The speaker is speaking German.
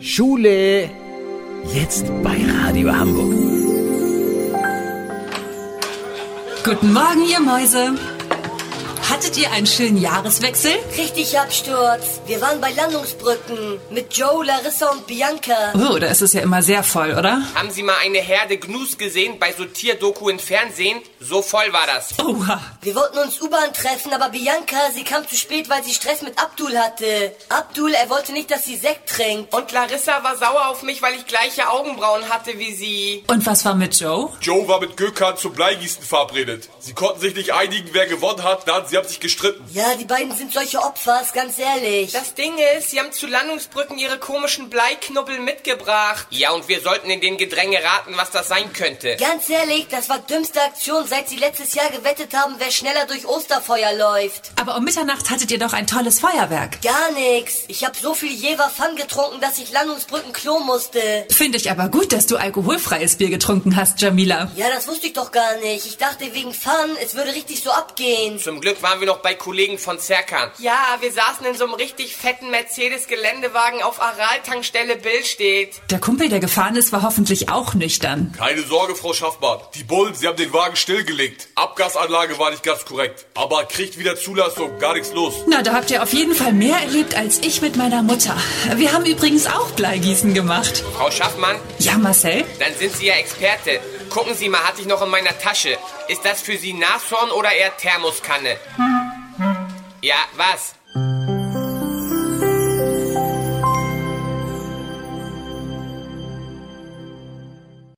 Schule, jetzt bei Radio Hamburg. Guten Morgen, ihr Mäuse. Hattet ihr einen schönen Jahreswechsel? Richtig Absturz. Wir waren bei Landungsbrücken mit Joe, Larissa und Bianca. Oh, da ist es ja immer sehr voll, oder? Haben Sie mal eine Herde Gnus gesehen bei so Tierdoku im Fernsehen? So voll war das. Oha. Wir wollten uns U-Bahn treffen, aber Bianca, sie kam zu spät, weil sie Stress mit Abdul hatte. Abdul, er wollte nicht, dass sie Sekt trinkt. Und Larissa war sauer auf mich, weil ich gleiche Augenbrauen hatte wie sie. Und was war mit Joe? Joe war mit Gökhan zum Bleigießen verabredet. Sie konnten sich nicht einigen, wer gewonnen hat, sie haben sich gestritten. Ja, die beiden sind solche Opfers, ganz ehrlich. Das Ding ist, sie haben zu Landungsbrücken ihre komischen Bleiknubbel mitgebracht. Ja, und wir sollten in den Gedränge raten, was das sein könnte. Ganz ehrlich, das war dümmste Aktion, seit sie letztes Jahr gewettet haben, wer schneller durch Osterfeuer läuft. Aber um Mitternacht hattet ihr doch ein tolles Feuerwerk. Gar nix. Ich habe so viel Jever Fun getrunken, dass ich Landungsbrücken Klo musste. Finde ich aber gut, dass du alkoholfreies Bier getrunken hast, Jamila. Ja, das wusste ich doch gar nicht. Ich dachte wegen Fun, es würde richtig so abgehen. Zum Glück waren wir noch bei Kollegen von Serkan. Ja, wir saßen in so einem richtig fetten Mercedes-Geländewagen auf Aral-Tankstelle Billstedt. Der Kumpel, der gefahren ist, war hoffentlich auch nüchtern. Keine Sorge, Frau Schaffmann. Die Bullen, sie haben den Wagen stillgelegt. Abgasanlage war nicht ganz korrekt. Aber kriegt wieder Zulassung, gar nichts los. Na, da habt ihr auf jeden Fall mehr erlebt als ich mit meiner Mutter. Wir haben übrigens auch Bleigießen gemacht. Frau Schaffmann? Ja, Marcel? Dann sind Sie ja Experte. Gucken Sie mal, hatte ich noch in meiner Tasche. Ist das für Sie Nashorn oder eher Thermoskanne? Ja, was?